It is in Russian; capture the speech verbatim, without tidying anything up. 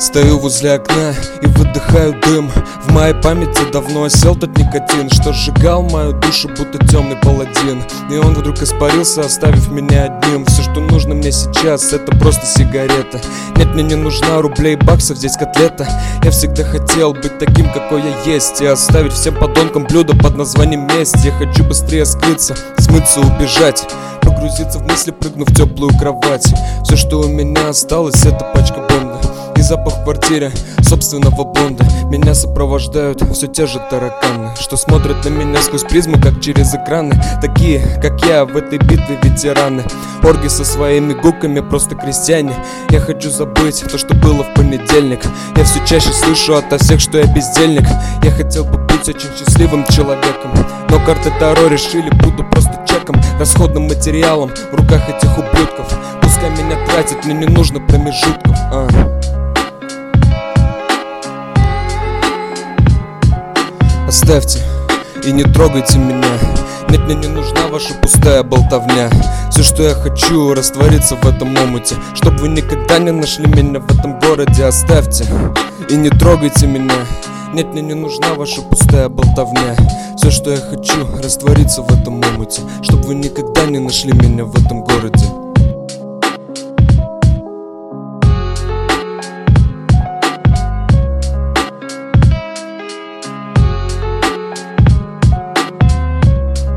Стою возле окна и выдыхаю дым. В моей памяти давно осел тот никотин, что сжигал мою душу, будто темный паладин. И он вдруг испарился, оставив меня одним. Все, что нужно мне сейчас, это просто сигарета. Нет, мне не нужна рублей, баксов, здесь котлета. Я всегда хотел быть таким, какой я есть, и оставить всем подонкам блюдо под названием месть. Я хочу быстрее скрыться, смыться, убежать, погрузиться в мысли, прыгнув в теплую кровать. Все, что у меня осталось, это пачка бонда и запах в квартире собственного блонда. Меня сопровождают все те же тараканы, что смотрят на меня сквозь призму, как через экраны. Такие, как я, в этой битве ветераны. Орги со своими гуками, просто крестьяне. Я хочу забыть то, что было в понедельник. Я все чаще слышу ото всех, что я бездельник. Я хотел бы быть очень счастливым человеком, но карты Таро решили, буду просто чеком, расходным материалом в руках этих ублюдков. Пускай меня тратят, мне не нужно промежутков. а. Оставьте и не трогайте меня. Нет, мне не нужна ваша пустая болтовня. Все, что я хочу, раствориться в этом омуте, чтоб вы никогда не нашли меня в этом городе. Оставьте и не трогайте меня. Нет, мне не нужна ваша пустая болтовня. Все, что я хочу, раствориться в этом омуте, чтоб вы никогда не нашли меня в этом городе.